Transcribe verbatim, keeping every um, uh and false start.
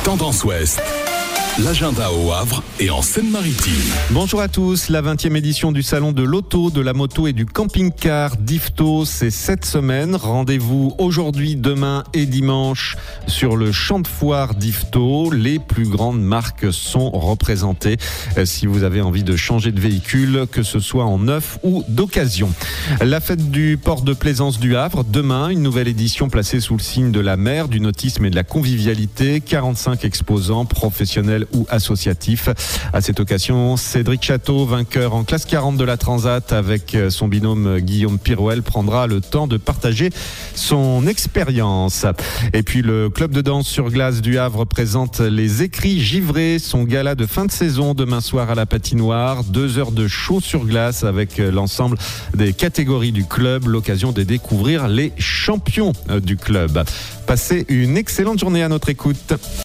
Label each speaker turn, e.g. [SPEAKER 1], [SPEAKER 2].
[SPEAKER 1] Tendance Ouest. L'agenda au Havre et en Seine-Maritime.
[SPEAKER 2] Bonjour à tous, la vingtième édition du salon de l'auto, de la moto et du camping-car d'Yvetot, c'est cette semaine. Rendez-vous aujourd'hui, demain et dimanche sur le champ de foire d'Yvetot. Les plus grandes marques sont représentées si vous avez envie de changer de véhicule, que ce soit en neuf ou d'occasion. La fête du port de plaisance du Havre, demain, une nouvelle édition placée sous le signe de la mer, du nautisme et de la convivialité. quarante-cinq exposants professionnels ou associatif. À cette occasion, Cédric Château, vainqueur en classe quarante de la Transat avec son binôme Guillaume Pirouel, prendra le temps de partager son expérience. Et puis le club de danse sur glace du Havre présente les Écrits Givrés, son gala de fin de saison demain soir à la patinoire. Deux heures de show sur glace avec l'ensemble des catégories du club, l'occasion de découvrir les champions du club. Passez une excellente journée à notre écoute.